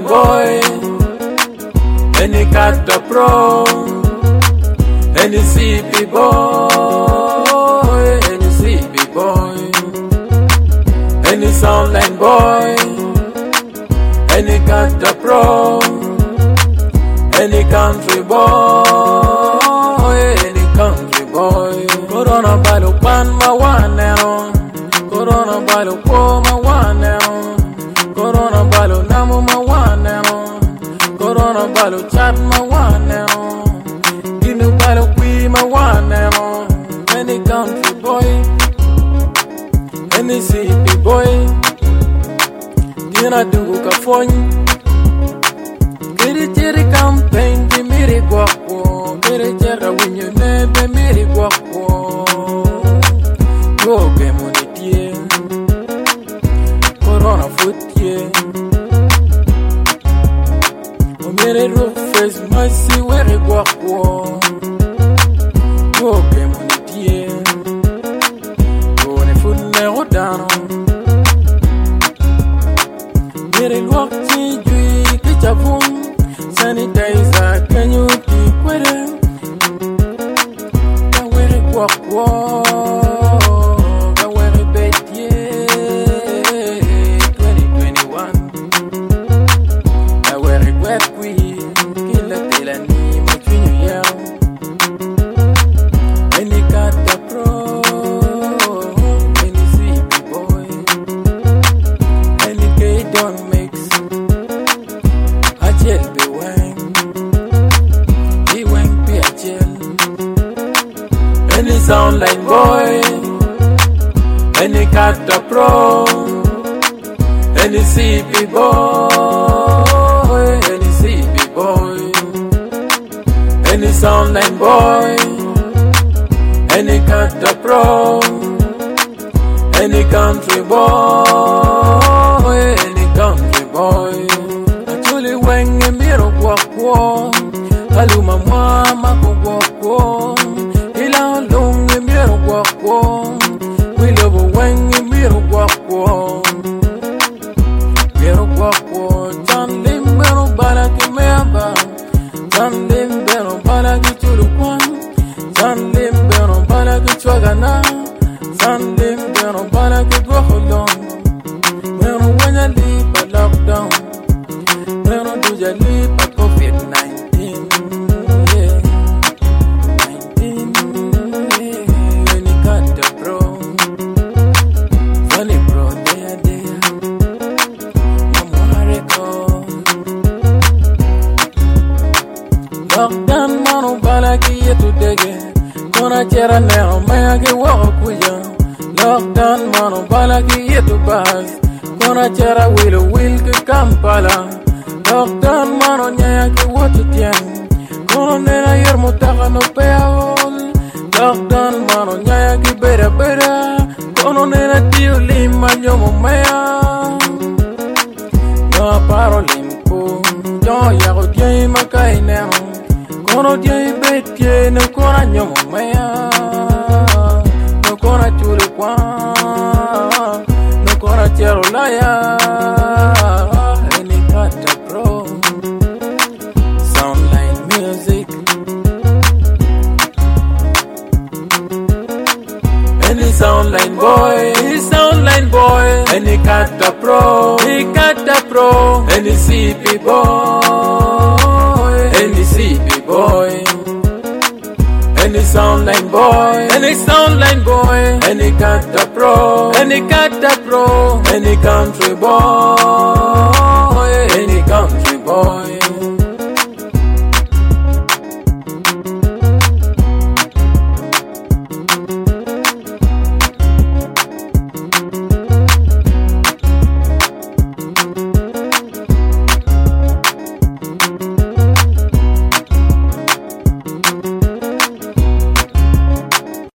soundline boy, any Kata Pro, any CP boy, any CP boy, any soundline boy, any Kata Pro, any country boy, any country boy. Corona balo pan ma wane on, Corona balo po ma wane on, Corona balo namu ma wane on, Corona balo chat ma wane on, Ginu balo kui ma wane on. Any country boy, any CP boy, Gina dungu ka fony. Kiri chiri campaign di miri guapo, Kiri chira winyo nebe miri guapo. Yo ke monitie, Corona footie. O mire roof face mercy were guapo. Yo ke monitie, Yo ne foot ne rodano. Mire luak chi jui kichavung. Sanitizer, can you keep with it? Can we walk, can we bet, 2021. Can we regret, we kill the tail and name between you, yeah. Any Kata Pro, any CP boy, any K don't mix, I just be any soundline boy, any Kata Pro, any CP boy, any CP boy, any soundline boy, any Kata Pro, any country boy, any country boy. Actually, when you miro guapo, aluma mama guapo. We love when you miro guapo, John Limbero Balaki Meaba, John Limbero Balaki Chuluquan, John Limbero Balaki Chwagana, John Limbero Balaki Goholon. When you leave a lockdown, when do you leave a COVID-19? Lockdown mano balaki yetu dege, Kona chera neo maya ki wako kuja. Lockdown mano balaki yetu bas, Kona chera will ki Kampala. Lockdown mano nyaya ki watu tiang, Kono nena yer mutaka no peahol. Lockdown mano nyaya ki bera bera, Kono nena tiu lima nyomo maya. No paro limpo, no yago jay makai neo. Kono jay betye no kona nyomo maya, no kona chule kwa, no kona chero laya. Any Kata Pro, soundline music. Any soundline boy, any Kata Pro, any CP boy, any CP boy, any soundline boy, any Kata Pro, any country boy, any country boy.